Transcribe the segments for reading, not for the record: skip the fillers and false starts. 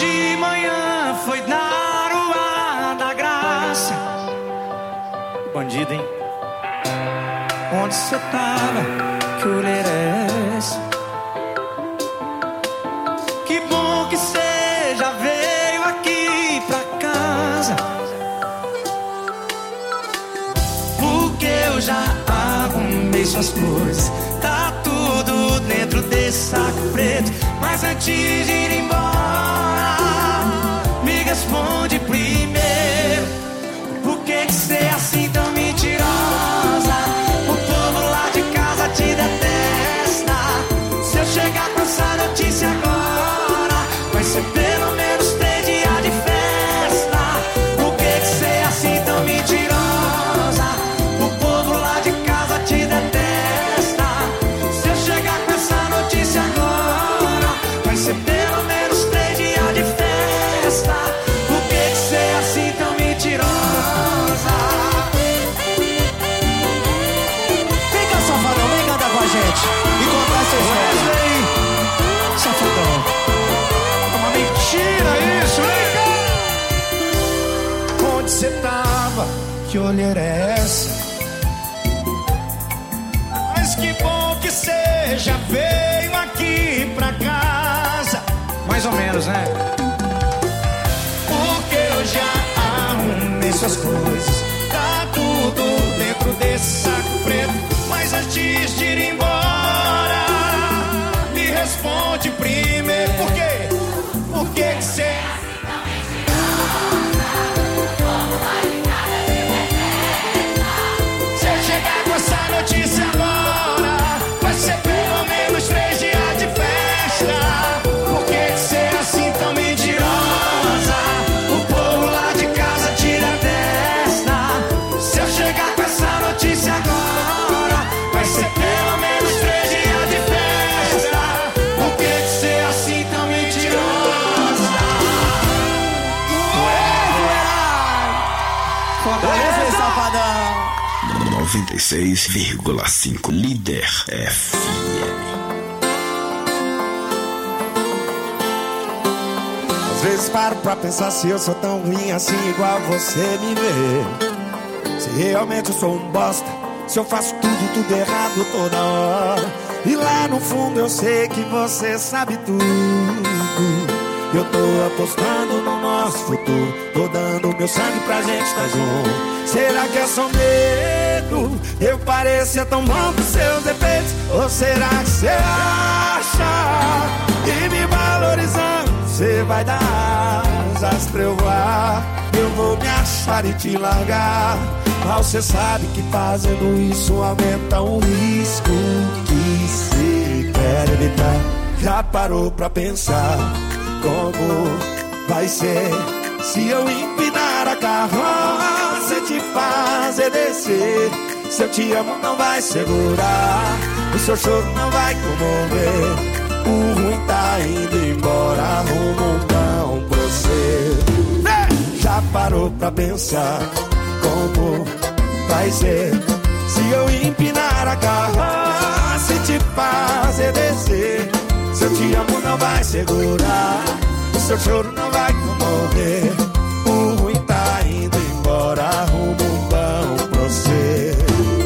de manhã foi dar o ar da graça. Bandido, hein? Onde você tava? Que olheira é essa? Que bom que você já veio aqui pra casa, porque eu já arrumei suas coisas. Tá tudo dentro desse saco preto. Mas antes de ir embora, me responde primeiro: por que você é assim tão mentirosa? O povo lá de casa te detesta. Se eu chegar com essa notícia agora, vai ser pelo menos 3 dias de festa. Por que você é assim tão mentirosa? O povo lá de casa te detesta. Se eu chegar com essa notícia agora, vai ser pelo menos 3 dias de festa. Por que você é assim tão mentirosa? Vem cá, safadão, vem cantar com a gente e contar essa história. Safadão, é uma mentira isso, hein? Onde você tava? Que olheira é essa? Mas que bom que você já veio aqui pra casa. Mais ou menos, né? Porque eu já arrumei suas coisas. Tá tudo dentro desse saco preto. Mas antes de ir embora, me responde primeiro: por quê? Por que você... Se eu chegar com essa notícia agora, vai ser pelo menos 3 dias de festa. Por que você é assim tão mentirosa? O povo lá de casa te detesta. Se eu chegar com essa notícia agora, vai ser pelo menos 3 dias de festa. Por que você é assim tão mentirosa? Fortaleza, safadão. 96,5 Líder FM. Às vezes paro pra pensar se eu sou tão ruim assim igual você me vê. Se realmente eu sou um bosta, se eu faço tudo errado toda hora. E lá no fundo eu sei que você sabe tudo. Eu tô apostando no nosso futuro, tô dando meu sangue pra gente estar junto. Será que é só medo? Eu parecia tão bom com seus defeitos. Ou será que você acha que me valorizando você vai dar asas pra eu voar? Eu vou me achar e te largar. Mas você sabe que fazendo isso aumenta o risco que você quer evitar. Já parou pra pensar como vai ser se eu empinar a carroça e te fazer descer? Se eu te amo não vai segurar, o seu choro não vai comover. O ruim tá indo embora, arruma um pão pra você. Já parou pra pensar como vai ser se eu empinar a carroça e te fazer descer? Se eu te amo não vai segurar, o seu choro não vai comover. O ruim tá indo embora, arruma um pão pra você.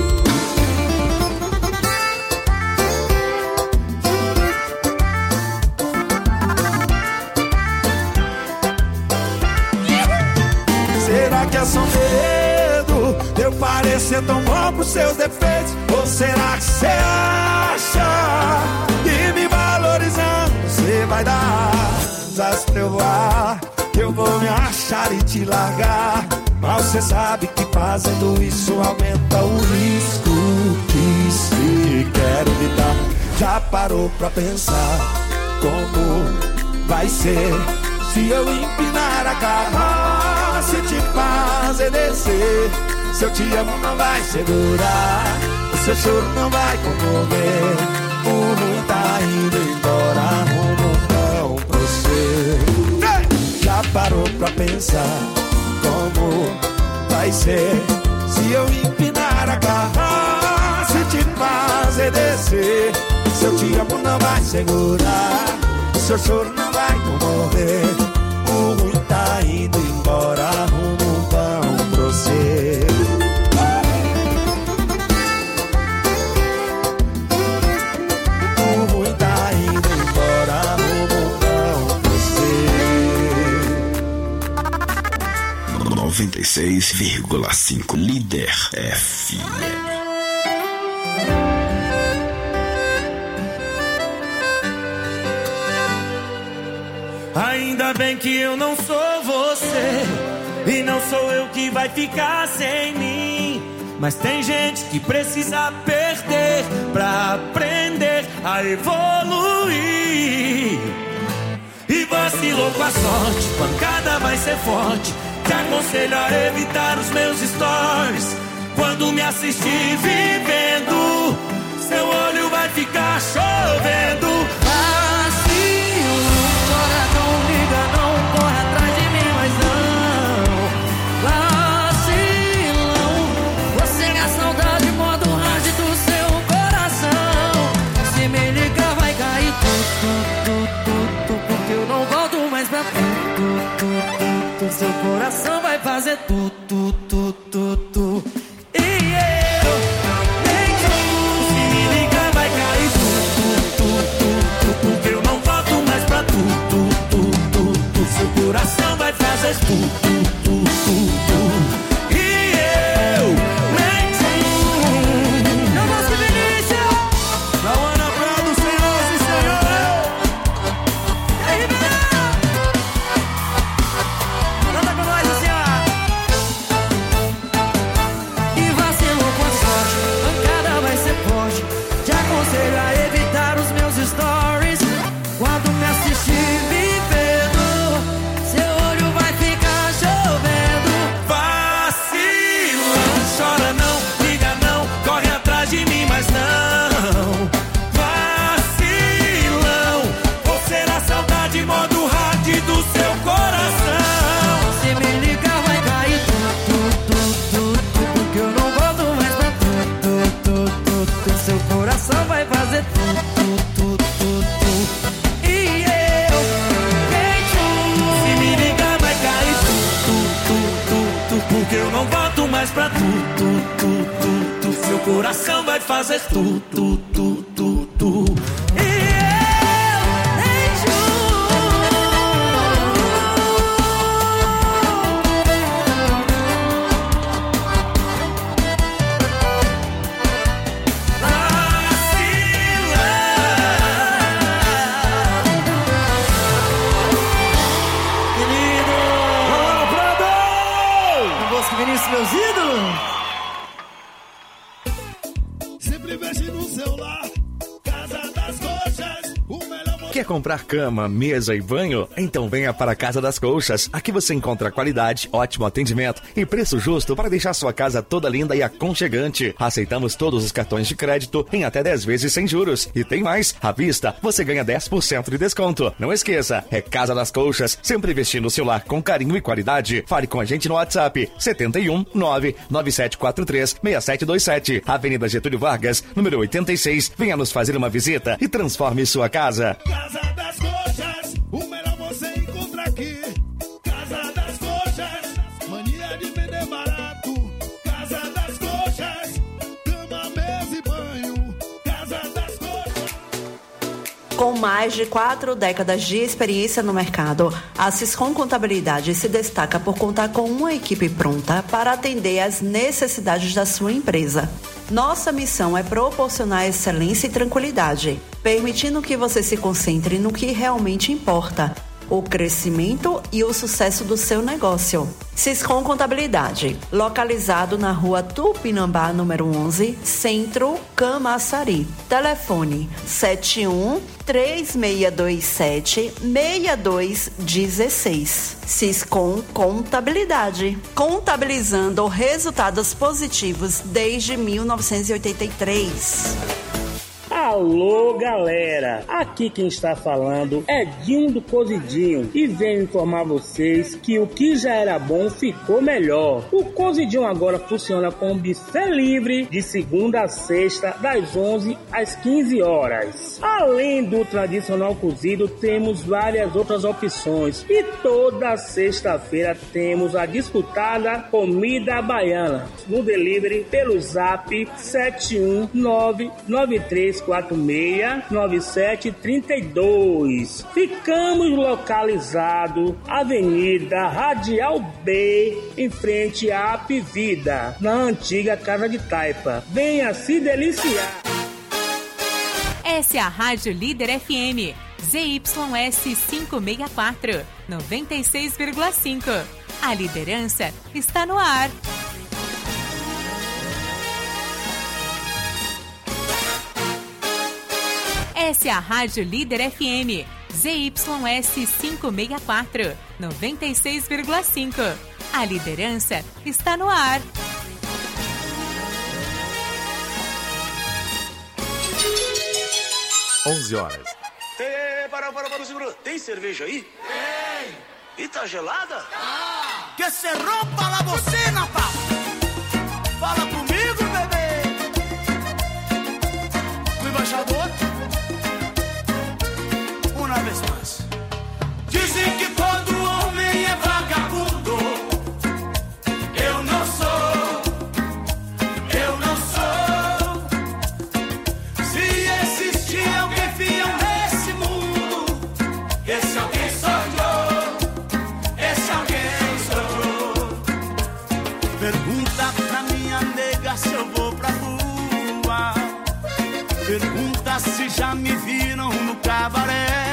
Será que é só medo? Eu parecer tão bom pros seus defeitos? Ou será que você acha que me valorizando você vai dar asas pra eu voar? Eu vou me achar e te largar. Mas você sabe que fazendo isso aumenta o risco que se quer evitar. Já parou pra pensar como vai ser se eu empinar a carroça e te fazer descer? Se eu te amo não vai segurar, o seu choro não vai comover. O ruim tá indo embora, arruma um pão pra você. Já parou pra pensar como vai ser se eu empinar a carroça e te fazer descer? Se eu te amo não vai segurar, o seu choro não vai comover. 96,5 Líder FM. Ainda bem que eu não sou você, e não sou eu que vai ficar sem mim. Mas tem gente que precisa perder pra aprender a evoluir. E vacilou com a sorte, pancada vai ser forte. Te aconselho a evitar os meus stories. Quando me assistir vivendo, seu olho vai ficar chovendo. Seu coração vai fazer tu. E eu nem tu. Se me ligar vai cair tu. Porque eu não volto mais pra tu. Seu coração vai fazer tu. E eu nem tu. Eu gosto de Vinícius. Da Ana Prado, senhoras e senhores. E aí, a evitar os meus stories. Quando me assistir vivendo, seu olho vai ficar chovendo. Vacila, chora não, liga não, corre atrás de mim, mas não. Vacilão, vou ser a saudade modo hard do seu coração. Se me ligar vai cair porque eu não volto mais pra seu coração vai fazer tu. E eu nem tu. Se me ligar vai cair tu. Porque eu não volto mais pra tu. Seu coração vai fazer tu. E eu nem tu. Vinícius, meus ídolos. Sempre mexe no celular. Casa das Coxas, o melhor. Quer comprar cama, mesa e banho? Então venha para a Casa das Colchas. Aqui você encontra qualidade, ótimo atendimento e preço justo para deixar sua casa toda linda e aconchegante. Aceitamos todos os cartões de crédito em até 10 vezes sem juros. E tem mais, à vista você ganha 10% de desconto. Não esqueça, é Casa das Colchas, sempre vestindo o seu lar com carinho e qualidade. Fale com a gente no WhatsApp 71 99743 6727, Avenida Getúlio Vargas, número 86. Venha nos fazer uma visita e transforme sua casa. Casa das Coxas, o melhor você encontra aqui. Casa das Coxas, mania de vender barato. Casa das Coxas, cama, mesa e banho. Casa das Coxas. Com mais de 4 décadas de experiência no mercado, a Siscom Contabilidade se destaca por contar com uma equipe pronta para atender às necessidades da sua empresa. Nossa missão é proporcionar excelência e tranquilidade, permitindo que você se concentre no que realmente importa, o crescimento e o sucesso do seu negócio. Siscom Contabilidade, localizado na rua Tupinambá, número 11, Centro, Camaçari. Telefone 71-3627-6216. Siscom Contabilidade, contabilizando resultados positivos desde 1983. Alô, galera! Aqui quem está falando é Dinho do Cozidinho e venho informar vocês que o que já era bom ficou melhor. O Cozidinho agora funciona com buffet livre de segunda a sexta, das 11 às 15 horas. Além do tradicional cozido, temos várias outras opções e toda sexta-feira temos a disputada comida baiana no delivery pelo zap 7199343 996469732. Ficamos localizados Avenida Radial B, em frente à Apivida, na antiga Casa de Taipa. Venha se deliciar. Essa é a Rádio Líder FM, ZYS 564, 96,5. A liderança está no ar. Essa é a Rádio Líder FM, ZYS 564, 96,5. A liderança está no ar. (11h). Segura. Tem cerveja aí? Tem. E tá gelada? Ah. Que se rompa la bocina, pa. Fala comigo, bebê. O embaixador. Uma vez mais. Dizem que todo homem é vagabundo. Eu não sou. Eu não sou. Se existir alguém fiel nesse mundo, esse alguém sou eu. Esse alguém sou eu. Pergunta pra minha nega se eu vou pra rua. Pergunta se já me viram no cabaré.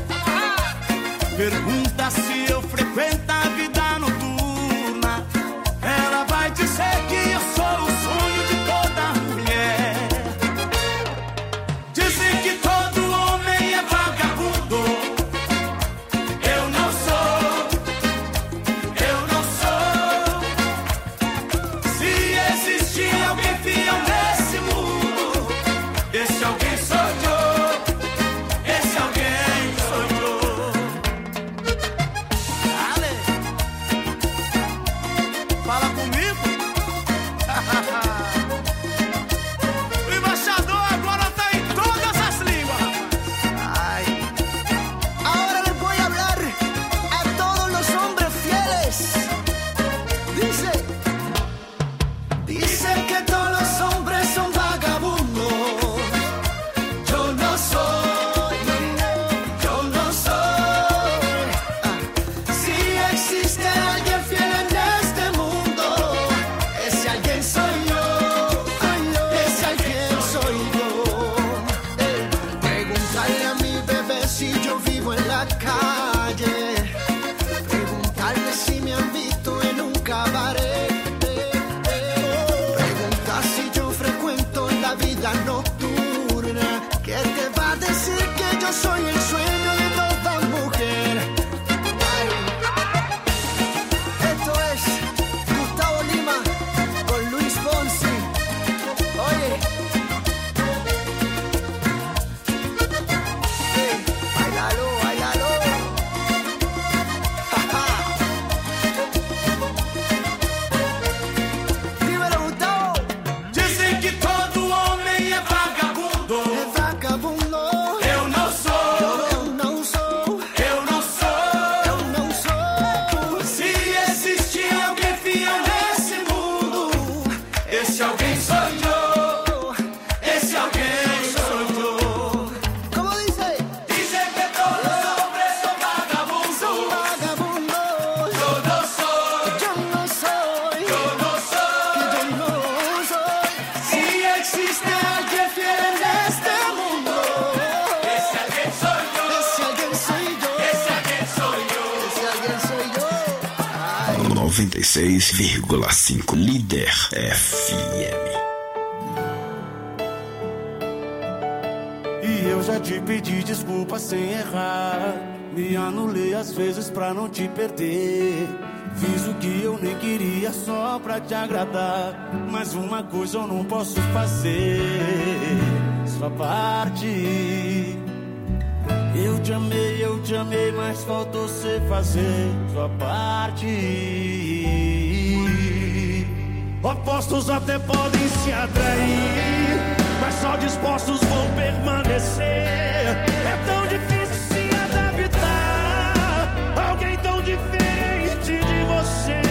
Pergunta se eu frequento a vida noturna. Ela vai dizer que eu sou o sonho de toda mulher. Dizem que todo homem é vagabundo. Eu não sou. Eu não sou. Se existir alguém fiel nesse mundo, esse alguém sou eu. Esse alguém sou eu. Ale, fala comigo. O embaixador agora tá em todas as línguas. Ay. Ahora les voy a hablar a todos los hombres fieles. Dice que todos los hombres son vagabundos. Yo no soy. Yo no soy. Si existe alguien fiel en este mundo, ese alguien soy yo. Ese alguien soy yo. Preguntarle a mi bebé si yo vivo en la calle. Preguntarle si me han visto en un cabaret. Preguntar si yo frecuento la vida nocturna. ¿Qué te va a decir que yo soy el sueño de toda mujer? Ay. Esto es Gustavo Lima con Luis Fonsi. Oye. Bailalo, bailalo. Dímelo, Gustavo. Dizem que todo homem é vagabundo. É vagabundo. Eu não sou. Eu não sou. Eu não sou. Eu não sou. Se existir alguém fiel nesse mundo, esse alguém sou eu. Esse alguém sou eu. Como dice? Dizem que todos os hombres são vagabundos. São vagabundos. Eu não sou. Eu não sou. Eu não sou. Eu não sou. Se existe alguém fiel neste mundo, esse alguém sou eu. Esse alguém sou eu. Esse alguém sou eu. Esse alguém sou eu. Ai. 96,5 Líder FM. E eu já te pedi desculpa sem errar. Me anulei às vezes pra não te perder. Fiz o que eu nem queria só pra te agradar. Mas uma coisa eu não posso fazer: sua parte. Eu te amei, mas faltou você fazer sua parte. Opostos até podem se atrair, mas só dispostos vão permanecer. É tão difícil se adaptar a alguém tão diferente de você.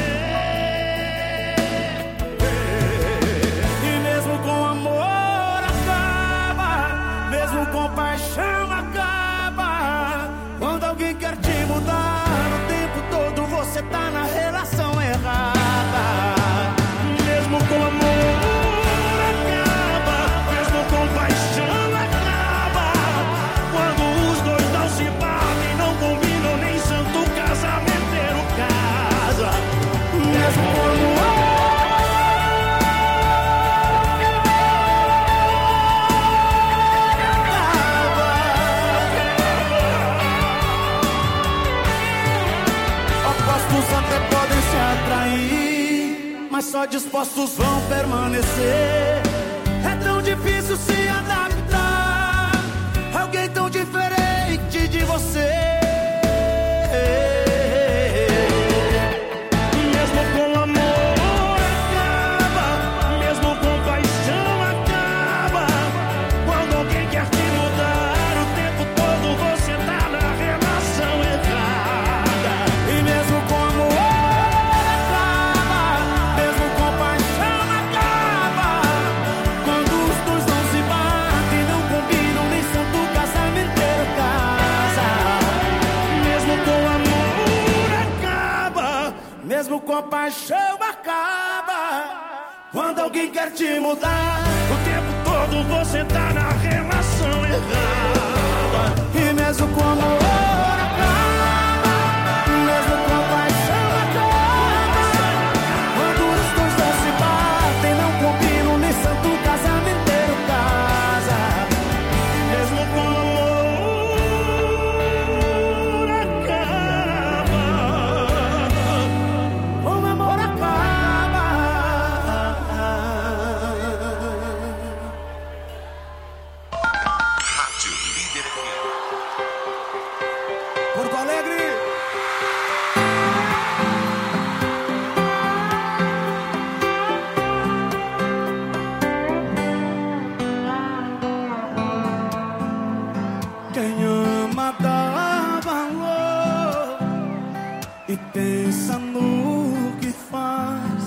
E mesmo com amor acaba, mas só dispostos vão permanecer. É tão difícil se adaptar a alguém tão diferente de você. Mesmo com amor acaba, mesmo com paixão acaba. Quando alguém quer te mudar, o tempo todo você tá na relação errada. E mesmo com amor acaba, mesmo com paixão acaba. Quando os dois não se batem, não combinam, nem santo casamenteiro casa. Mesmo com amor acaba, mesmo com paixão acaba. Quando alguém quer te mudar, o tempo todo você tá na relação errada. E mesmo com amor acaba, mesmo com paixão acaba. Quando os dois não se batem, não combinam, nem santo casamenteiro casa. Mesmo com amor acaba, o amor acaba. Rádio Líder FM. Porto Alegre. Quem ama dá valor e pensa no que faz.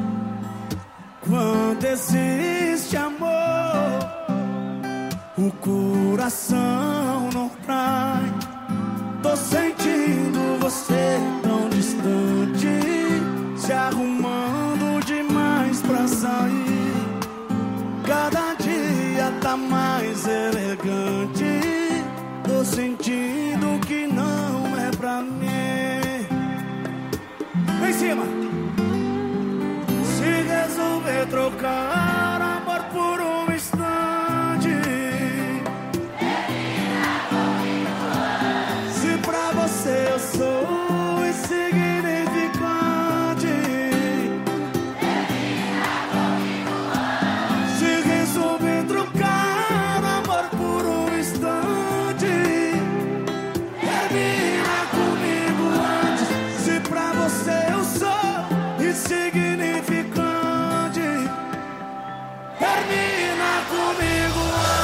Quando existe amor, o coração não trai. Tô sentindo você tão distante, se arrumando demais pra sair. Cada dia tá mais elegante. Tô sentindo que não é pra mim. Em cima. Se resolver trocar amor por um instante, se pra você eu sou insignificante, se resolver trocar amor por um instante, termina comigo antes. Se pra você eu sou insignificante, termina comigo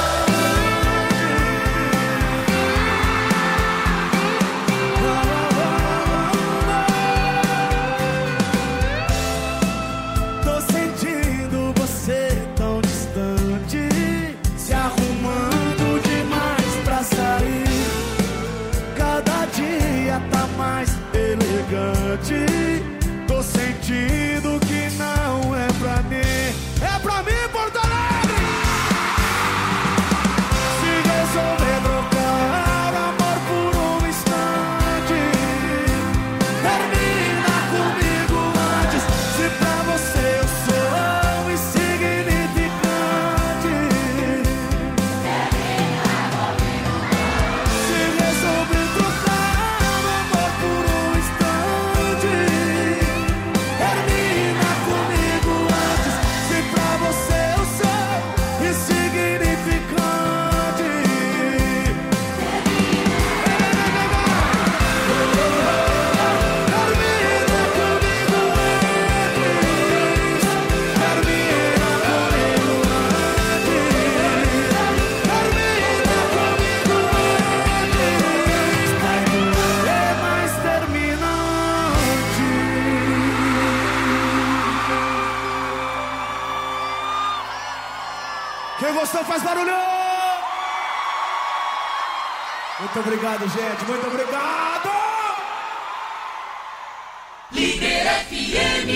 antes. Tô sentindo você tão distante, se arrumando demais pra sair. Cada dia tá mais elegante. Tô sentindo que não é pra mim. É pra mim, Porto Alegre! Se resolver trocar amor por um instante, termina comigo antes. Se pra você eu sou insignificante, se resolver trocar amor por um instante, termina comigo antes. Se pra você eu sou insignificante, termina comigo antes. Termina comigo antes. Vai doer, mas termina antes. Quem gostou faz barulho! Muito obrigado, gente. Muito obrigado! Líder FM.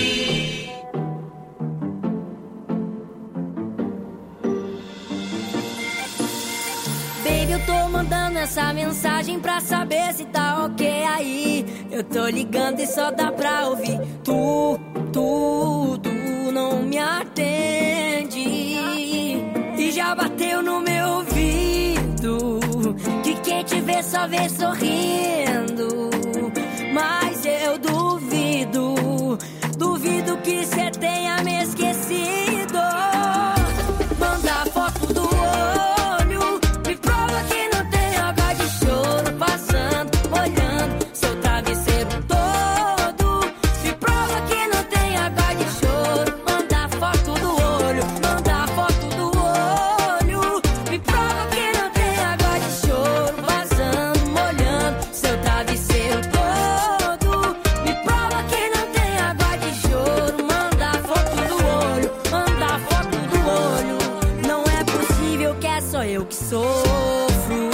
Baby, eu tô mandando essa mensagem pra saber se tá ok aí. Eu tô ligando e só dá pra ouvir tu não me atende. E já bateu no meu ouvido que quem te vê só vê sorrindo. Mas eu duvido que cê tenha me esquecido. Manda foto do olho, me prova que não tem água de choro passando, olhando seu travesseiro todo. Me prova que não tem água de choro. Manda foto do olho, manda foto do olho. Me prova que não tem água de choro vazando, molhando seu travesseiro todo. Me prova que não tem água de choro. Manda foto do olho, manda foto do olho. Não é possível que é só eu que sofro.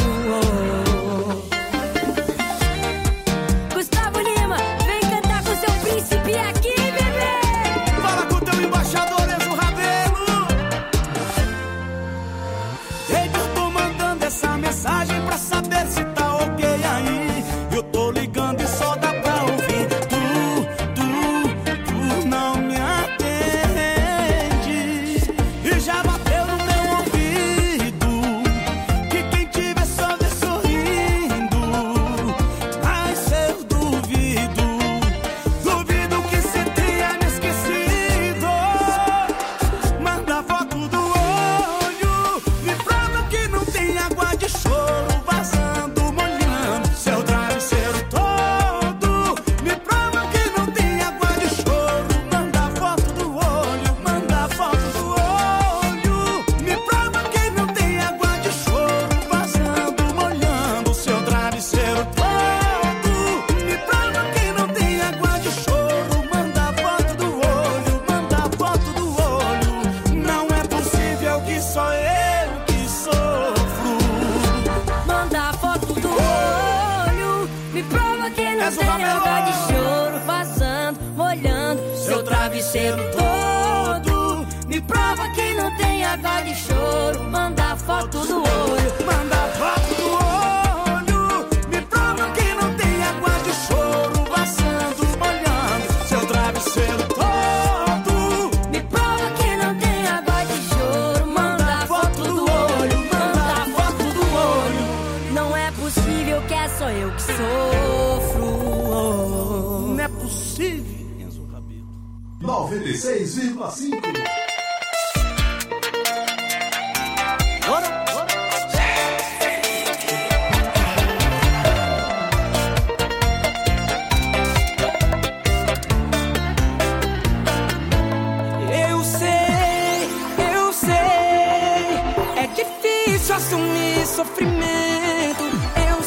Gustavo Lima, vem cantar com seu príncipe aqui, bebê. Fala com teu embaixador, Enzo Rabelo. Ei, eu tô mandando essa mensagem pra saber se tá ok aí. Eu tô ligando e só dá pra ouvir. Tu não me atende. E já bateu no meu ouvido que quem te vê só vê sorrindo. Mas eu duvido que cê tenha me esquecido. Manda foto do olho, me prova que não tem água de choro vazando, molhando seu travesseiro todo. Me prova que não tem água de choro. Manda foto do olho, manda foto do olho. Me prova que não tem água de choro vazando, molhando seu travesseiro todo. Me prova que não tem água de choro. Manda foto do olho, manda foto do olho. Não é possível que só eu que sofro. Manda foto do olho, me prova que não tem água de choro vazando, molhando seu travesseiro todo. Me prova que não tem água de choro. Manda foto do olho, Manda foto do olho, me prova que não tem água de choro vazando, molhando seu travesseiro todo. me prova que não tem água de choro. Manda foto do olho, manda foto do olho. Não é possível que é só eu que sofro. Não é possível, Enzo Rabelo. 96,5. Eu sei, é difícil assumir sofrimento. Eu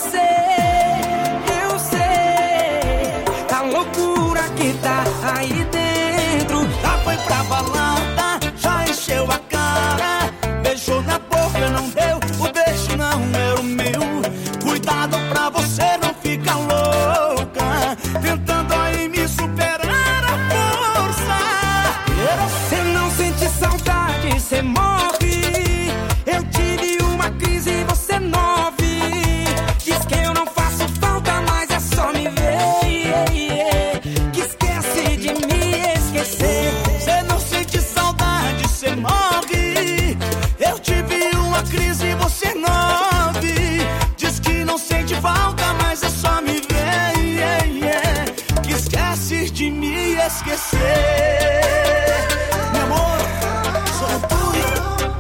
sei, a loucura que tá aí dentro. Já foi pra balada, já encheu a cara, beijou na boca, não deu, o beijo não era o meu. Cuidado pra você não ficar louca, tentando aí me superar a força. Você não sente saudade, você morre. Eu tive uma crise e você 9. Diz que eu não faço falta, mas é só me ver. Que esquece de me esquecer. Você não sente saudade, você morre. Eu tive uma crise e você 9. Diz que não sente falta, mas é só me ver. Que esquece de me esquecer. Meu amor, sou tuyo.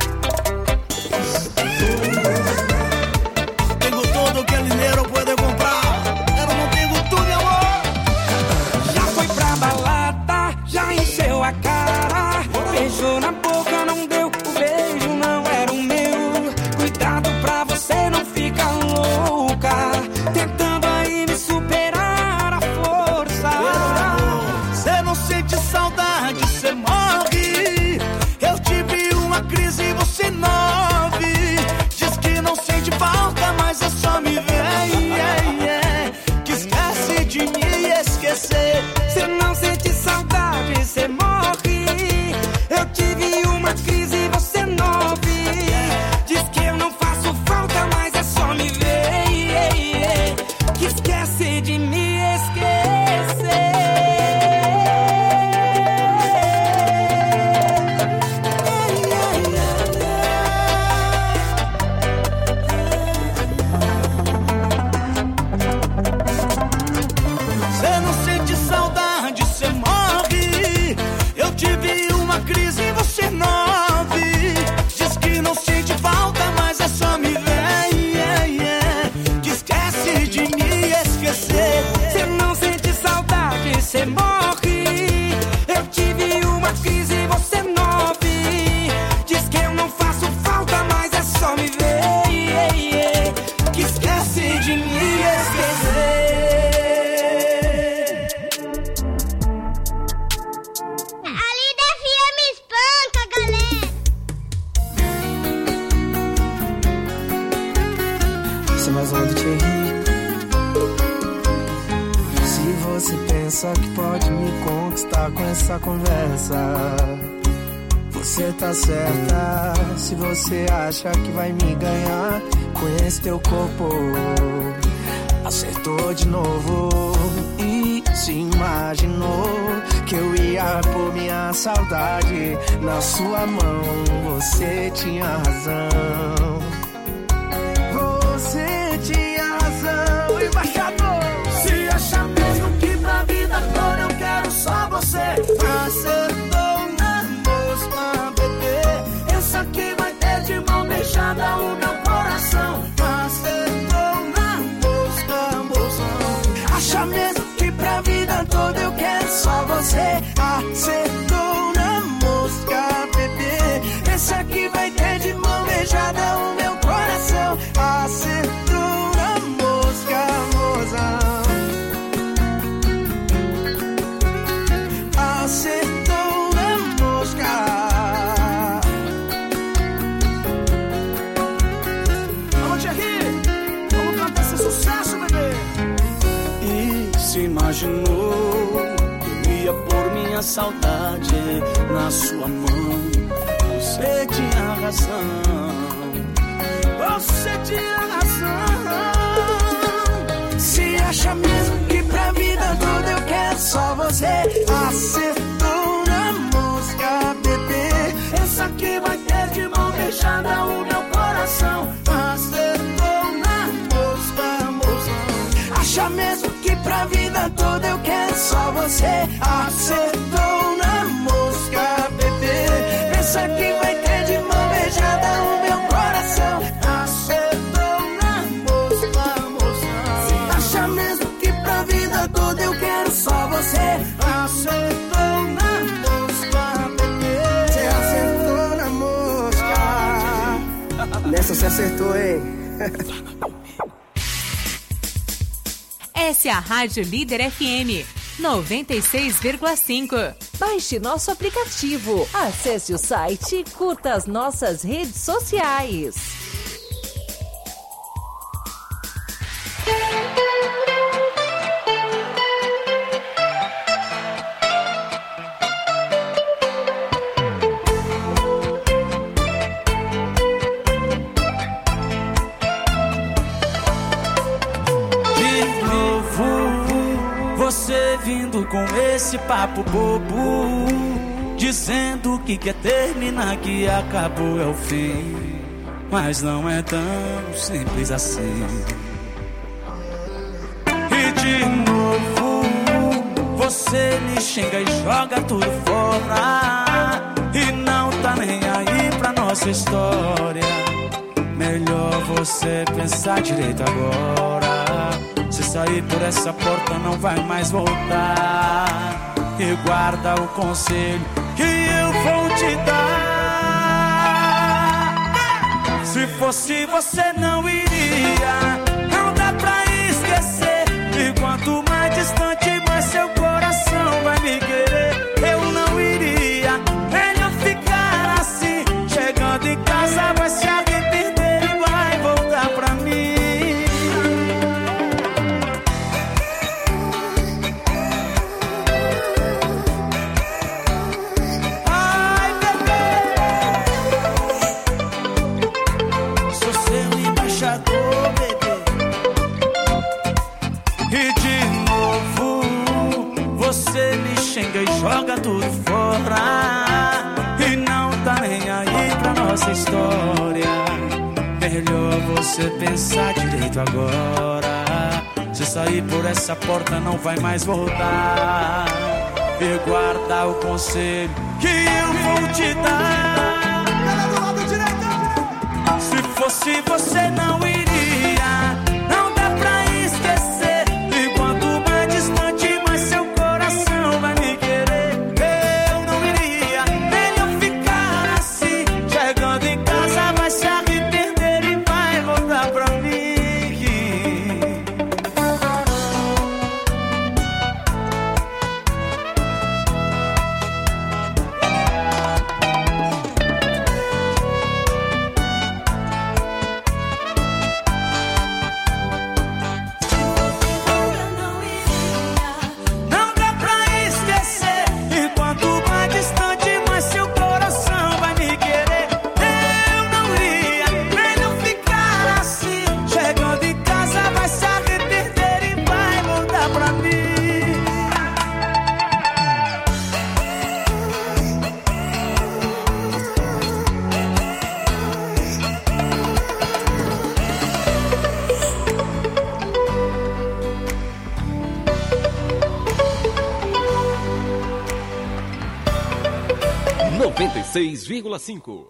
Tengo todo que el dinero puede comprar, pero no tengo tu, meu amor. Já foi pra balada, já encheu a cara, beijou na boca, não deu, o beijo não era o meu. Cuidado pra você não ficar louca, tentando aí me superar a força. Você não sente saudade, você morre. Eu tive uma crise e você 9. Diz que não sente falta, mas é só me ver. Que esquece de me esquecer. Você não sente saudade, você morre. Eu tive uma crise e você 9. Diz que eu não faço falta, mas é só me ver. de me esquecer. Cê não sente saudade, cê morre. Eu tive uma crise e você 9. Diz que eu não faço falta, mas é só me ver. Que esquece de me esquecer. A Líder FM espanca, galera. Essa é mais uma do Thierry. Se você pensa que pode me conquistar com essa conversa, você tá certa. Se você acha que vai me ganhar com esse teu corpo, acertou de novo. E se imaginou que eu ia pôr minha saudade na sua mão. Você tinha razão. Você tinha razão, embaixador. Se acha mesmo que pra vida toda eu quero só você, acertou na mosca, bebê. Essa aqui vai ter de mão beijada o meu coração. Acertou na mosca, moção. Acha mesmo que pra vida toda eu quero só você, acertou na mosca, bebê. Essa aqui vai ter de mão beijada o meu coração. Acertou na mosca, mozão. Acertou na mosca. Vamos, Thierry, vamos cantar esse sucesso, bebê. E se imaginou que eu ia pôr minha saudade na sua mão. Você tinha razão. Você tinha razão. Se acha mesmo que pra vida toda eu quero só você, acertou na mosca, bebê. Essa aqui vai ter de mão beijada o meu coração. Acertou na mosca, moção. Acha mesmo que pra vida toda eu quero só você, acertou na mosca, bebê. Essa aqui vai ter de mão beijada o meu coração. Acertou na mosca, moção. Acha mesmo que pra vida toda eu quero só você, acertou na mosca, bebê. Você acertou na mosca. Nessa você acertou, hein? Essa é a Rádio Líder FM 96,5. Baixe nosso aplicativo, acesse o site e curta as nossas redes sociais. Você vindo com esse papo bobo, dizendo que quer terminar, que acabou é o fim. Mas não é tão simples assim. E de novo você me xinga e joga tudo fora, e não tá nem aí pra nossa história. Melhor você pensar direito agora. Se sair por essa porta não vai mais voltar. E guarda o conselho que eu vou te dar. Se fosse você não iria, não dá pra esquecer. E quanto mais distante, mais seu coração vai me querer. Eu não iria, melhor ficar assim. Chegando em casa vai se arrepender e vai voltar pra mim. E joga tudo fora, e não tá nem aí pra nossa história. Melhor você pensar direito agora. Se sair por essa porta não vai mais voltar. E guarda o conselho que eu vou te dar. Se fosse você não iria, não dá pra esquecer. 96,5.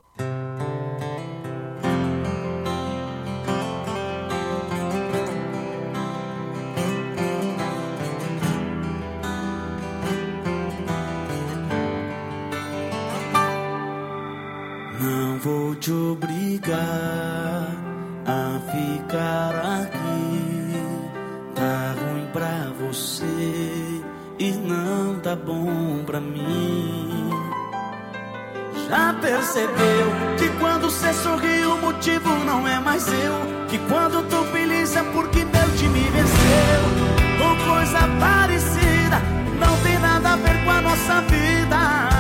Não vou te obrigar a ficar aqui. Tá ruim pra você e não tá bom pra mim. Já percebeu que quando cê sorri o motivo não é mais eu? Que quando tô feliz é porque meu time venceu? Ou coisa parecida, não tem nada a ver com a nossa vida.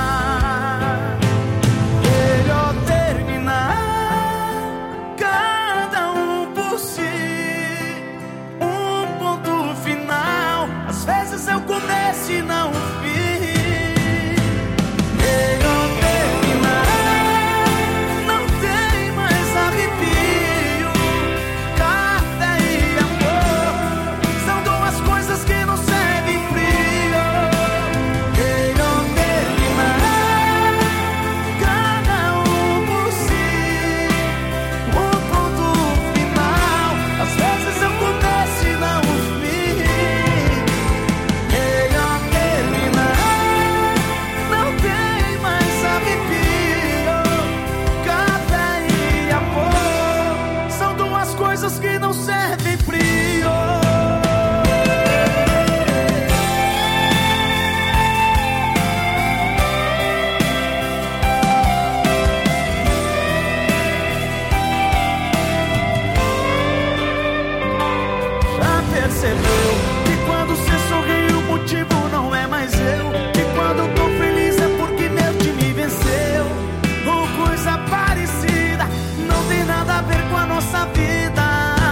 Melhor terminar, cada um por si. Um ponto final, às vezes é o começo e não o fim. Melhor terminar, não tem mais arrepio. Café e amor são duas coisas que não servem frio. Melhor terminar, cada um por si. Um ponto final, às vezes eu começo e não o fim. Melhor terminar, não tem mais arrepio. Café e amor são duas coisas que não servem frio. Já percebeu que quando cê sorri o motivo não é mais eu? Que quando tô feliz é porque meu time venceu? Ou coisa parecida, não tem nada a ver com a nossa vida.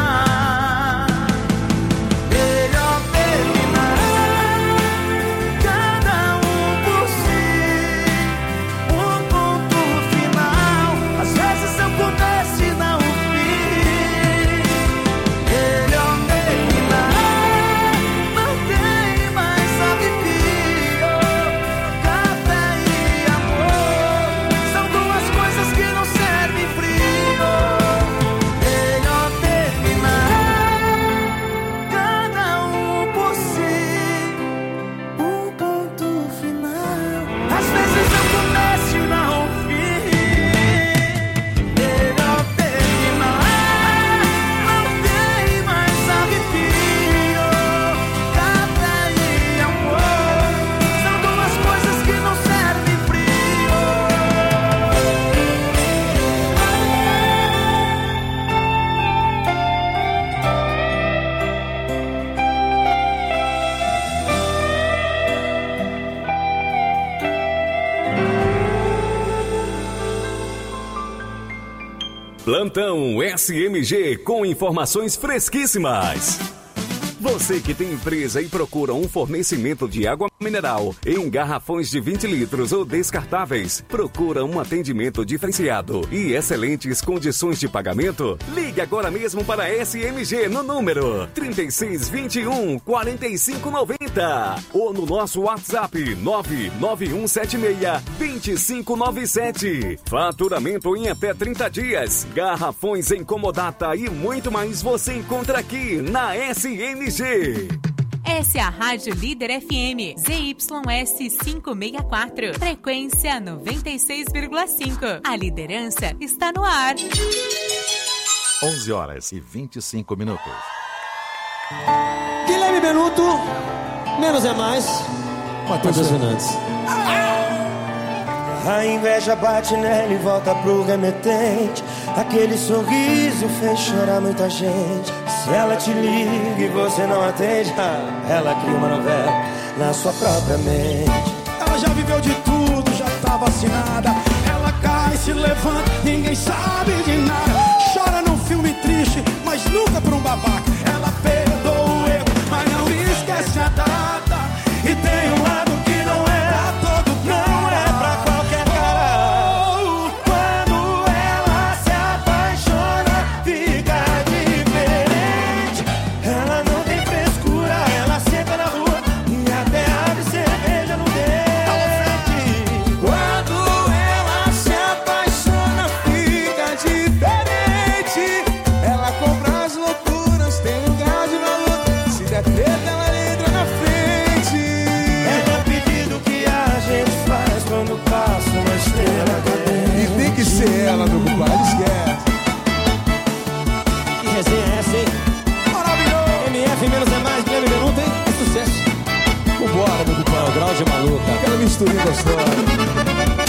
Melhor terminar, cada um por si. Um ponto final, às vezes eu começo e não o fim. Melhor terminar, não tem mais arrepio. Café e amor são duas coisas que não servem frio. Melhor terminar, cada um por si. Um ponto final, às vezes eu começo e não o fim. Melhor terminar, não tem mais arrepio. Café e amor são duas coisas que não servem frio. Plantão SMG com informações fresquíssimas. Você que tem empresa e procura um fornecimento de água mineral em garrafões de 20 litros ou descartáveis, procura um atendimento diferenciado e excelentes condições de pagamento? Ligue agora mesmo para a SMG no número 3621 4590 ou no nosso WhatsApp 99176 2597. Faturamento em até 30 dias. Garrafões em comodata e muito mais você encontra aqui na SMG. Essa é a Rádio Líder FM, ZYS 564, frequência 96,5. A liderança está no ar. 11 horas e 25 minutos. Guilherme Benuto, menos é mais. Matheus Fernandes. A inveja bate nela e volta pro remetente. Aquele sorriso fez chorar muita gente. Se ela te liga e você não atende, ela cria uma novela na sua própria mente. Ela já viveu de tudo, já tá vacinada. Ela cai, se levanta, ninguém sabe de nada. Chora num filme triste, mas nunca pra um babaca. Ela perdoa o erro, mas não esquece a data. E tem um lado que não é a todo, não é pra qualquer cara. Quando ela se apaixona, fica diferente. Ela não tem frescura, ela senta na rua e até abre cerveja no dente. Quando F menos é mais, Guilherme Benuto, hein? É sucesso. Vambora, meu Bipão, grau de maluca. Aquela misturinha gostosa.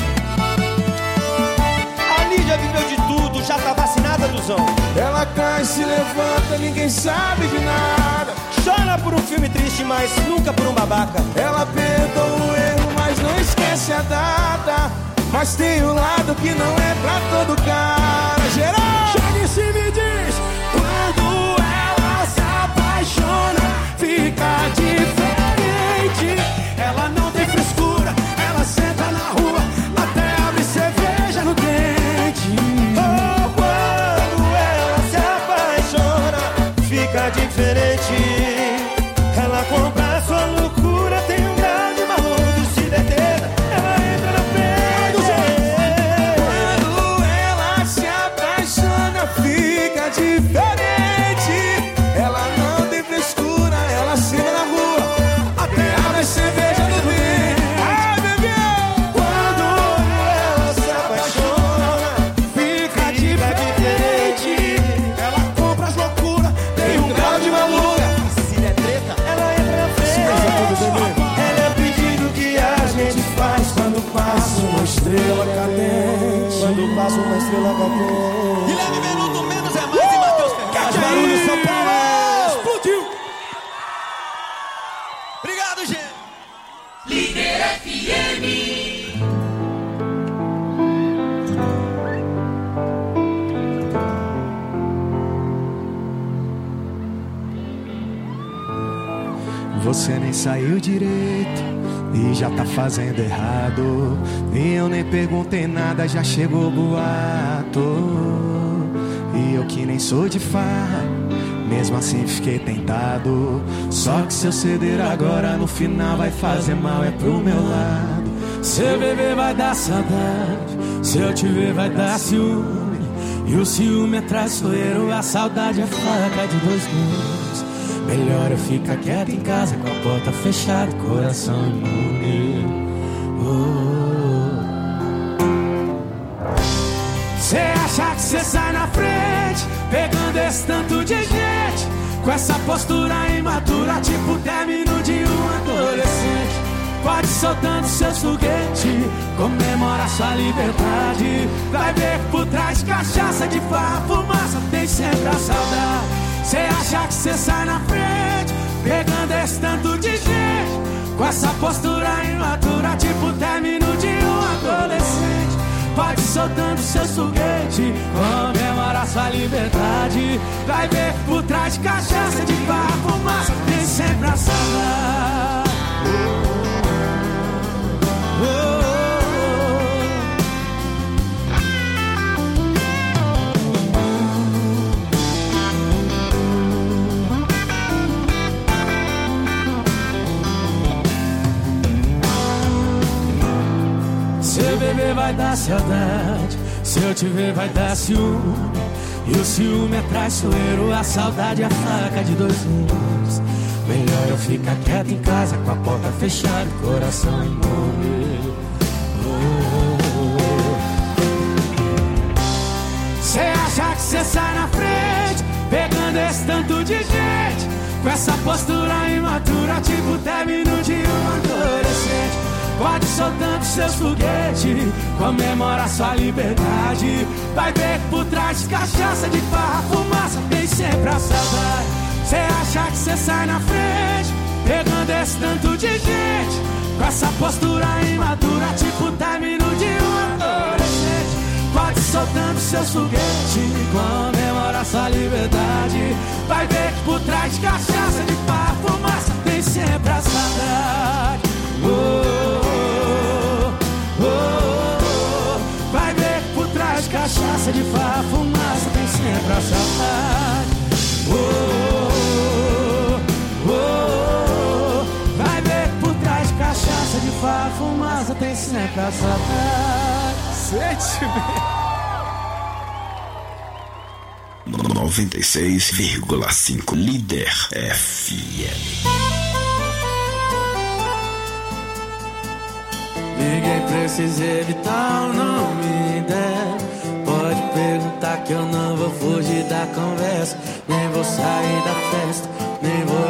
A Lídia viveu de tudo, já tá vacinada, Luzão. Ela cai, se levanta, ninguém sabe de nada. Chora por um filme triste, mas nunca por um babaca. Ela perdoa o erro, mas não esquece a data. Mas tem um lado que não é pra todo cara. Geral! Chega e se me diz, quando ela se apaixona, fica diferente. Ela não tem frescura, ela senta na rua, até abre cerveja no dente. Oh, quando ela se apaixona, fica diferente. Ela compra sua loucura, tem um grau de maluco, se detena, ela entra na frente. Quando ela se apaixona, fica diferente. Ela não tem frescura, ela senta na rua, até abre cerveja no dente. Ah, bebê! Quando ela se apaixona, fica diferente. Ela compra as loucuras, tem um grau de maluca. se der treta, ela entra na frente. Ela é o pedido que a gente faz quando passa uma estrela cadente. Quando passa uma estrela cadente. Guilherme Benuto, menos é mais e Matheus Ferraz. Barulho, São Paulo! Explodiu! Obrigado, gente. Líder FM. Você nem saiu direito e já tá fazendo errado. E eu nem perguntei nada, já chegou boato. E eu que nem sou de farra, mesmo assim fiquei tentado. Só que se eu ceder agora, no final vai fazer mal, é pro meu lado. Se eu beber vai dar saudade, se eu te ver vai dar ciúme. E o ciúme é traiçoeiro, a saudade é faca de dois gumes. Melhor eu ficar quieto em casa, com a porta fechada, coração imune. Cê acha que cê sai na frente, pegando esse tanto de gente, com essa postura imatura, tipo término de um adolescente. Pode soltando seus foguetes, comemora sua liberdade. Vai ver que por trás de cachaça, de farra, fumaça, tem sempre a saudade. Cê acha que cê sai na frente, pegando esse tanto de gente, com essa postura imatura, tipo término de um adolescente. Pode soltando seus foguetes, comemora sua liberdade. Vai ver que por trás de cachaça, de farra, fumaça, tem sempre a saudade. Se eu beber vai dar saudade, se eu te ver vai dar ciúme. E o ciúme é traiçoeiro, a saudade é a faca de dois gumes. Melhor eu ficar quieto em casa, com a porta fechada, coração imune. Cê acha que cê sai na frente, pegando esse tanto de gente, com essa postura imatura, tipo término de um adolescente. Pode soltando seus foguetes, comemora sua liberdade. Vai ver que por trás de cachaça, de farra, fumaça, tem sempre a saudade. Cê acha que cê sai na frente, pegando esse tanto de gente, com essa postura imatura, tipo término de um adolescente. Pode soltando seus foguetes, comemora sua liberdade. Vai ver que por trás de cachaça, de farra, fumaça, tem sempre a saudade. Vai ver que por trás de cachaça, de farra, fumaça, tem sempre a saudade. Vai ver que por trás de cachaça, de farra, fumaça, tem sempre a saudade. Sentimento. 96,5 Líder FM. Ninguém precisa evitar o nome dela. Pode perguntar que eu não vou fugir da conversa. Nem vou sair da festa, nem vou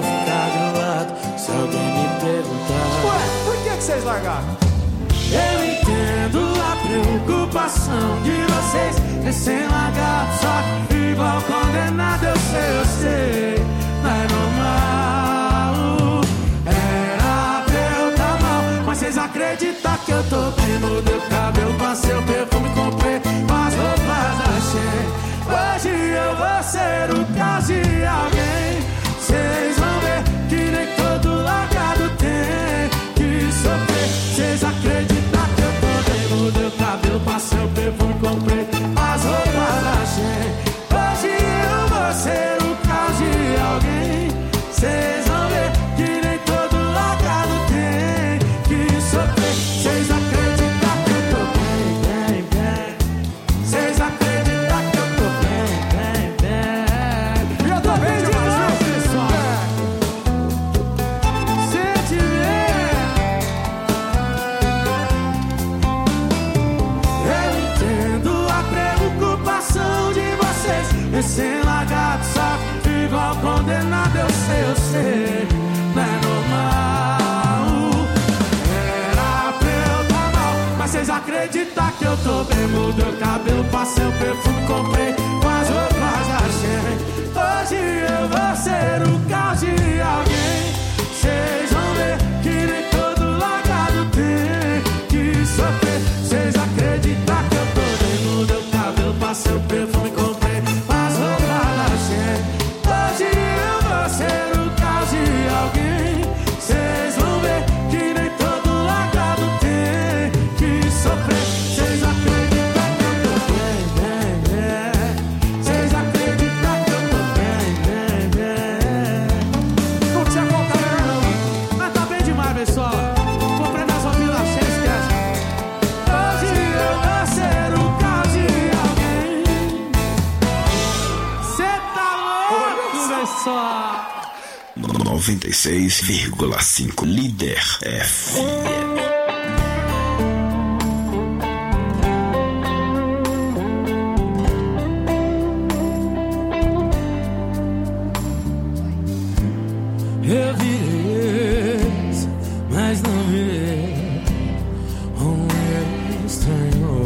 vocês largaram. Eu entendo a preocupação de vocês, recém-largado, só que igual condenado. Eu sei, não é normal. Era pra eu tá mal, mas vocês acreditam que eu tô bem? Mudei o cabelo, passei o perfume, comprei as roupas, achei. Hoje eu vou ser o caso de alguém. Vocês vão ver que nem todo largado tem que sofrer. Vocês acreditam que eu tô bem? Mudei o cabelo, passei o perfume, comprei as roupas, achei. Hoje eu vou ser o caso de alguém. Vocês vão ver que nem todo largado tem que sofrer. Vocês acreditam que eu tô bem, bem, bem. Vocês acreditam que eu tô bem, bem, bem. E eu tô bem demais, pessoal. Sente bem. Eu entendo a preocupação de vocês, recém-largado, só que igual condenado. Eu sei, não é normal. Era pra eu tá mal, mas vocês acreditam que eu tô bem? Mudei o cabelo, passei o perfume, comprei as roupas, achei. Hoje eu vou ser o caso de alguém. Vocês vão ver que nem todo largado tem que sofrer. Vocês acreditam que eu tô bem? Mudei o cabelo, passei o perfume, comprei as roupas, achei. Hoje eu vou ser o caso de alguém. Vocês vão ver que nem todo largado tem que sofrer. Vocês acreditam que eu tô bem, bem, bem. Vocês acreditam que eu tô bem, bem, bem. Não tinha conta não, mas tá bem demais, pessoal. Comprei minhas roupinhas, achei, esquece. Hoje eu vou ser o caso de alguém. Cê tá louco, pessoal. 96,5 Líder FM. Eu virei ex, mas não virei um estranho.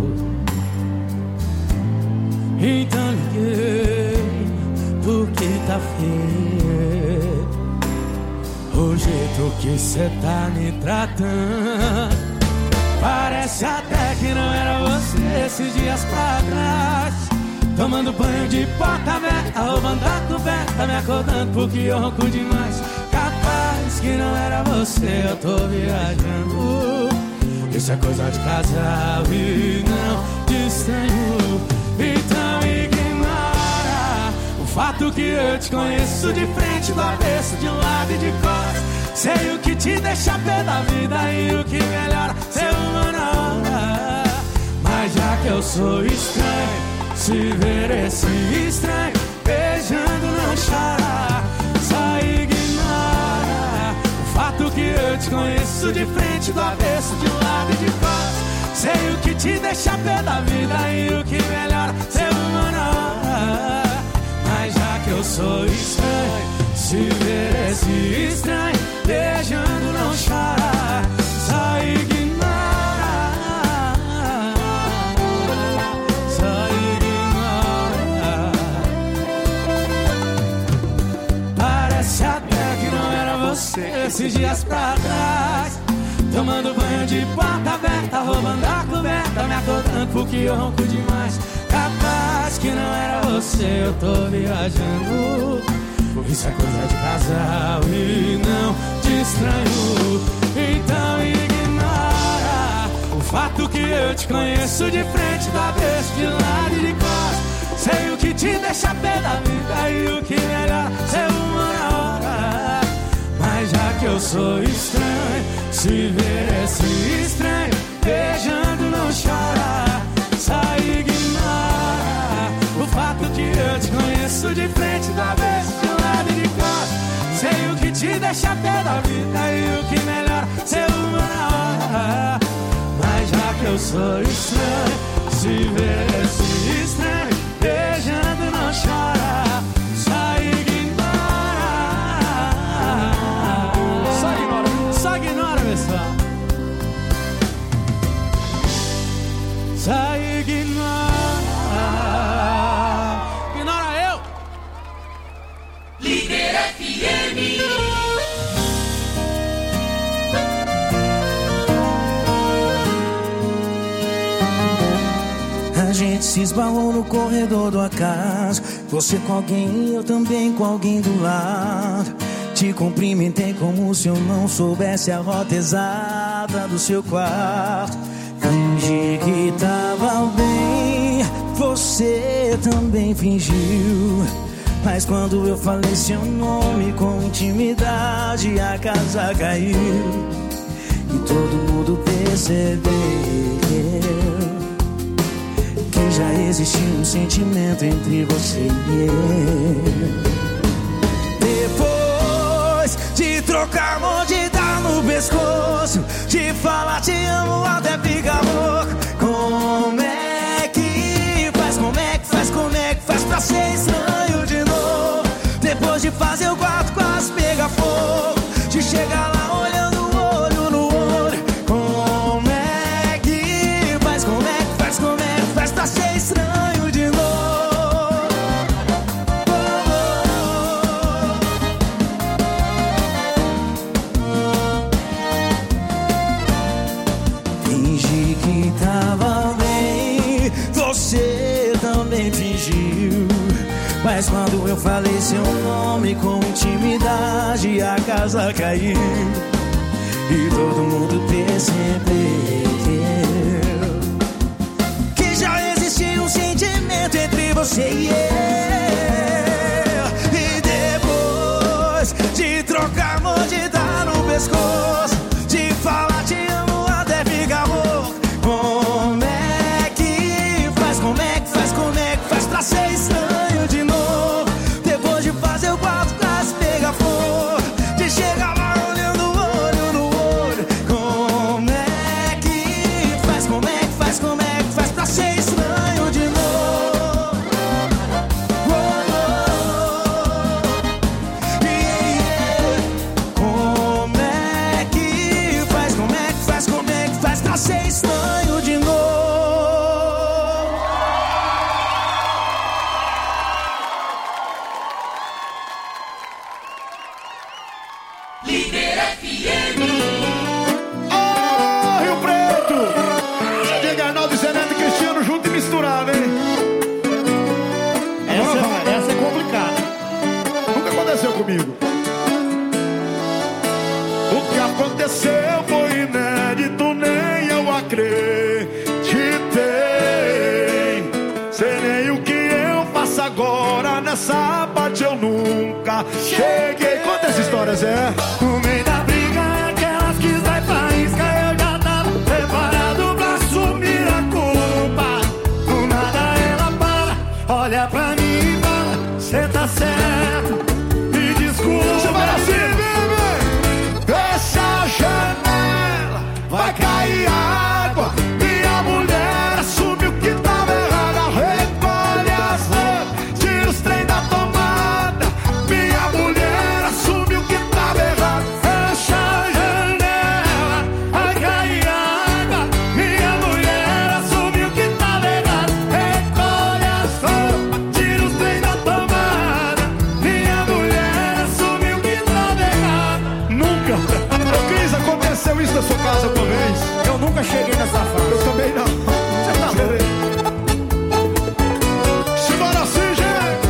Então liguei, porque tá feio o jeito que cê tá me tratando. Parece até que não era você esses dias pra trás. Tomando banho de porta aberta, roubando a coberta, me acordando porque eu ronco demais. Capaz que não era você, eu tô viajando. Isso é coisa de casal e não de estranho. Então ignora o fato que eu te conheço de frente, do avesso, de um lado e de costas. Sei o que te deixa pé da vida e o que melhora ser uma na hora. Mas já que eu sou estranho, se ver esse estranho beijando não chora. Só ignora o fato que eu te conheço de frente, do avesso, de um lado e de costas. Sei o que te deixa pé da vida e o que melhora ser uma na hora. Mas já que eu sou estranho, se ver esse estranho beijando não chora. Só ignora, só ignora. Parece até que não era você esses dias pra trás. Tomando banho de porta aberta, roubando a coberta, me acordando porque eu ronco demais. Capaz que não era você, eu tô viajando. Isso é coisa de casal e não de estranho. Então ignora o fato que eu te conheço de frente, do avesso, de lado e de costas. Sei o que te deixa pé da vida e o que melhora ser uma na hora. Mas já que eu sou estranho, se ver esse estranho beijando não chora. Só ignora o fato que eu te conheço de frente, do avesso, de lado e de costas. Sei o que te deixa pé da vida e o que melhora ser uma na hora. Mas já que eu sou estranho, se ver esse estranho beijando não chora. Só ignora, só ignora, pessoal. se esbarrou no corredor do acaso. Você com alguém, eu também com alguém do lado. Te cumprimentei como se eu não soubesse a rota exata do seu quarto. Fingi que tava bem, você também fingiu. Mas quando eu falei seu nome com intimidade, a casa caiu. E todo mundo percebeu que já existia um sentimento entre você e eu. Depois de trocar amor, de dar no pescoço, de falar te amo até ficar louco. Como é que faz, como é que faz, como é que faz pra ser estranho de novo? Depois de fazer o quarto quase pegar fogo, de chegar lá olhando olho no olho. Como é que faz, como é que faz, como é que faz pra ser estranho de novo? Fingi que tava bem, você também fingiu. Mas quando eu falei seu nome com intimidade, a casa caiu. E todo mundo percebeu que já existia um sentimento entre você e eu. E depois de trocar amor, de dar no pescoço, de falar te amo até ficar louco. Como é que faz, como é que faz, como é que faz pra ser estranho de novo? Depois de fazer o quarto quase pegar fogo, de chegar lá olhando olho no olho. Como é que faz, como é que faz, como é que faz pra ser estranho de novo? Como é que faz, como é que faz, como é que faz pra ser estranho de novo? Líder FM. Ô, Rio Preto! Diego Arnaldo, Zé Neto e Cristiano junto e misturado, hein? Essa é complicada. Nunca aconteceu comigo. O que aconteceu foi inédito, nem eu acreditei. Sei nem o que eu faço agora, nessa parte eu nunca cheguei. Conta essa história, Zé. No meio da briga, aquelas que sai faísca, eu já tava preparado pra assumir a culpa. Do nada ela para, olha pra mim e fala: cê tá certo, me desculpa. Você vai assim, bebê. Fecha a janela, vai cair água. Minha mulher assumiu que tava errada. Recolhe as roupas, tira os trem da tomada. Minha mulher assumiu que tava errada. Fecha a janela, vai cair água. Minha mulher assumiu que tava errada. Recolhe as roupas, tira os trem da tomada. Minha mulher assumiu que tava errada. Nunca. Ô, Cris, aconteceu isso na sua casa uma vez? Eu nunca cheguei nessa fase. Eu também não. Você tá louco? Simbora assim, gente.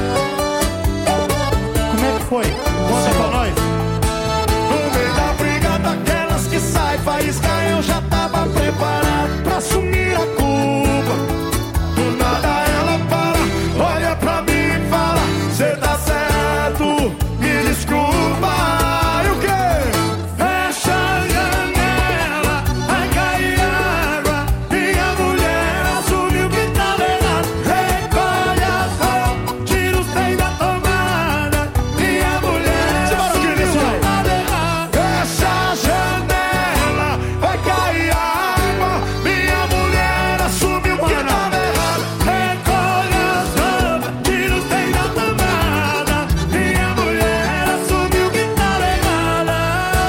Como é que foi? Conta pra nós. No meio da briga daquelas que sai faísca, eu já tava preparado pra assumir a culpa. Do nada ela para, olha pra mim e fala: cê tá certo, me desculpa. E o quê? Fecha a janela, vai cair água. Minha mulher assumiu que tava errado. Recolhe as roupas, tira os trem da tomada. Minha mulher assumiu que tava errado. Fecha a janela, vai cair água. Minha mulher assumiu que tava errado. Recolhe as roupas, tira os trem da tomada. Minha mulher assumiu que tava errada.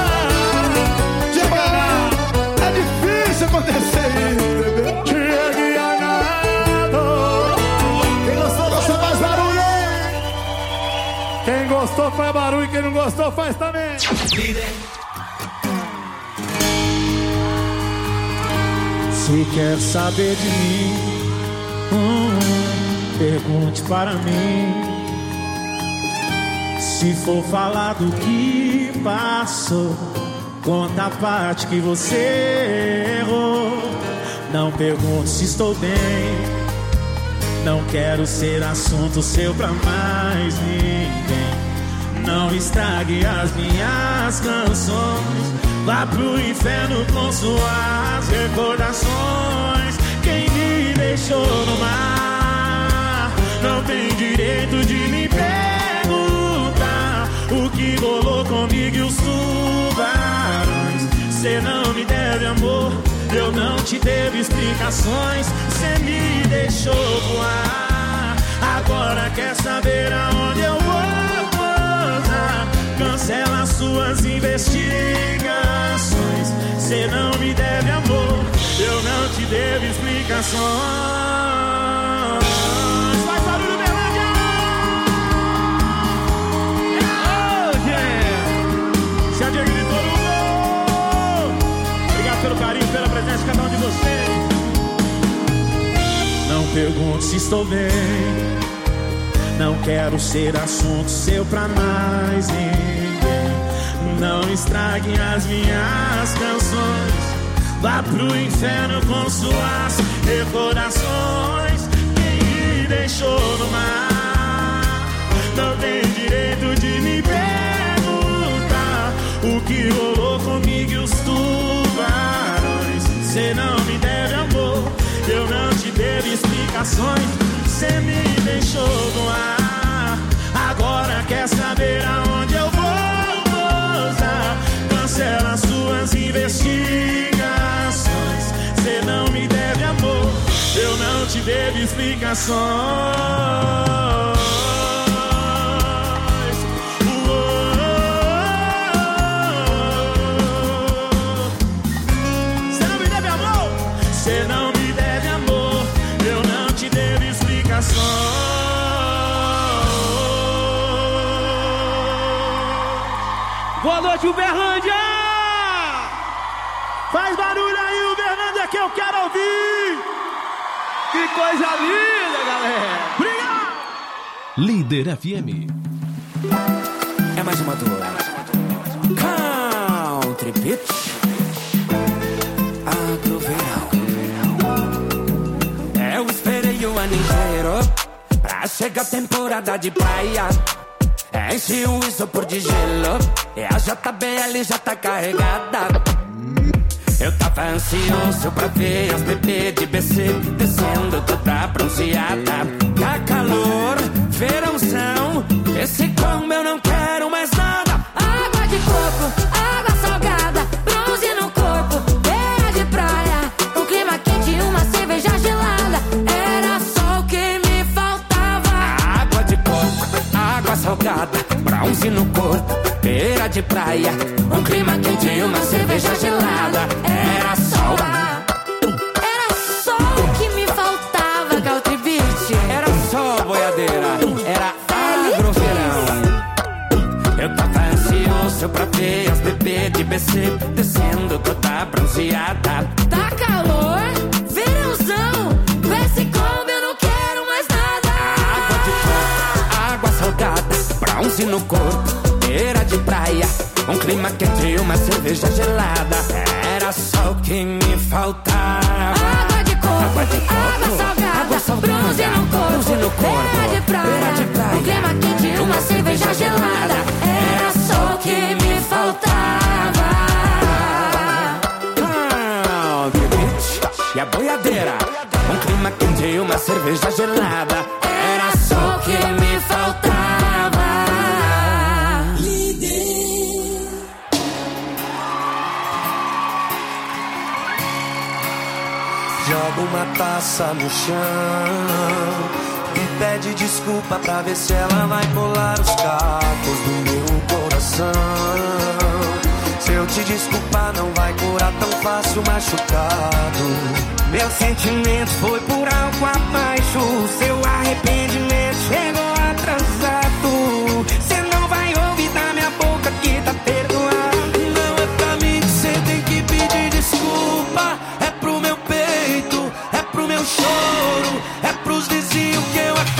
É difícil acontecer isso, bebê. Diego Arnaldo. Quem gostou faz barulho. Quem gostou faz barulho, quem não gostou faz também. Se quer saber de mim, pergunte para mim. Se for falar do que passou, conta a parte que você errou. Não pergunte se estou bem, não quero ser assunto seu pra mais ninguém. Não estrague as minhas canções, vá pro inferno com suas recordações. Quem me deixou no mar não tem direito de me perguntar o que rolou comigo e os tubarões. Cê não me deve amor, eu não te devo explicações. Cê me deixou voar, agora quer saber aonde eu vou pousar. Cancela suas investigações. Cê não me deve amor, eu não te devo explicações. Faz barulho, Berlândia! Oh, yeah! Se a Diego gritou no gol! Obrigado pelo carinho, pela presença de cada um de vocês. Não pergunte se estou bem, não quero ser assunto seu pra mais ninguém. Não estraguem as minhas canções, vá pro inferno com suas recordações. Quem me deixou no mar não tem direito de me perguntar o que rolou comigo e os tubarões. Cê não me deve amor, eu não te devo explicações. Cê me deixou no ar, agora quer saber aonde eu vou pousar. Cancela suas investigações. Cê não me deve amor, eu não te devo explicações. Cê não me deve amor, cê não me deve amor, eu não te devo explicações. Boa noite, Uberlândia! Faz barulho aí, Uberlândia, que eu quero ouvir! Que coisa linda, galera! Obrigado! Líder FM. É mais uma dor. Country Beach. Agro-verão. Eu esperei o ano inteiro pra chegar a temporada de praia. Enche o isopor de gelo e a JBL já tá carregada. Eu tava ansioso pra ver as bebês de BC descendo toda bronzeada. Tá calor, verãozão, esse como eu não quero mais nada. Água de coco, água salgada, bronze no corpo, beira de praia, um clima quente e uma cerveja gelada. Era só o que me faltava. Água de coco, água salgada, bronze no corpo, beira de praia, um clima quente e uma cerveja gelada. Era só o que me faltava, Country Beach. Era só boiadeira, era agro-verão. Eu tava ansioso pra ver as bebês de BC descendo toda bronzeada. Tá calor, verãozão, com esse combo eu não quero mais nada. Água de coco, água salgada, bronze no corpo, beira de praia, um clima quente e uma cerveja gelada. Era só o que me faltava. Água de coco, água salgada, bronze no corpo, beira de praia, um clima quente e uma cerveja gelada. Era só o que me faltava. Country Beach e a boiadeira, um clima quente e uma cerveja gelada. Era só o que me faltava. Joga uma taça no chão e pede desculpa pra ver se ela vai colar os cacos do meu coração. Se eu te desculpar não vai curar tão fácil machucado. Meu sentimento foi por algo abaixo, seu arrependimento chegou atrasado. Cê não vai ouvir da minha boca que tá perdoado. Não é pra mim que cê tem que pedir desculpa, é pro meu peito, é pro meu choro, é pros vizinhos que eu acredito.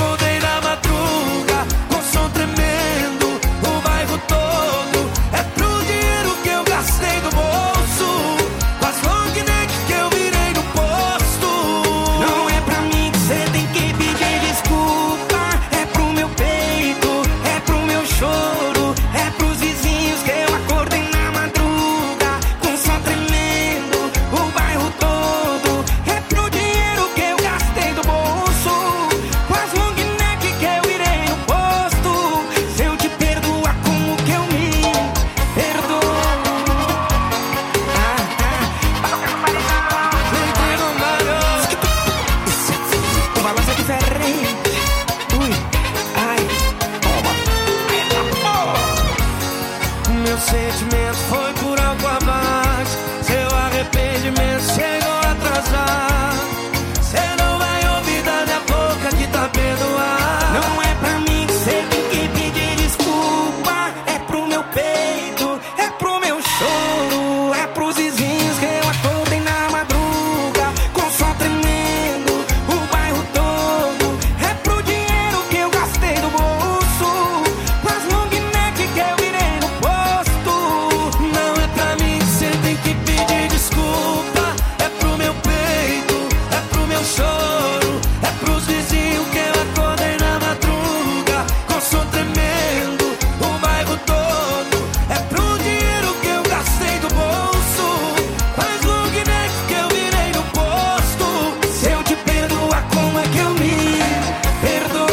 sentimento foi por água abaixo. Seu arrependimento chegou a atrasar. Cê não vai ouvir da minha boca que tá perdoado. Não é pra mim que cê tem que pedir desculpa. É pro meu peito, é pro meu choro, é pros vizinhos que eu acordei na madruga com som tremendo, o bairro todo. É pro dinheiro que eu gastei do bolso, pras long neck que eu virei no posto. Não é pra mim que cê tem que pedir desculpa. É pro meu peito, é pro meu choro, é pros vizinhos que eu acordei na madruga com som tremendo, o bairro todo. É pro dinheiro que eu gastei do bolso, faz long neck que eu virei no posto. Se eu te perdoar, como é que eu me perdoo?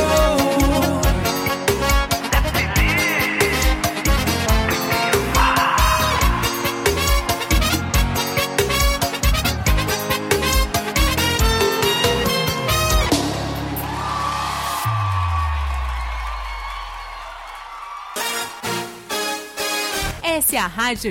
Essa é a Rádio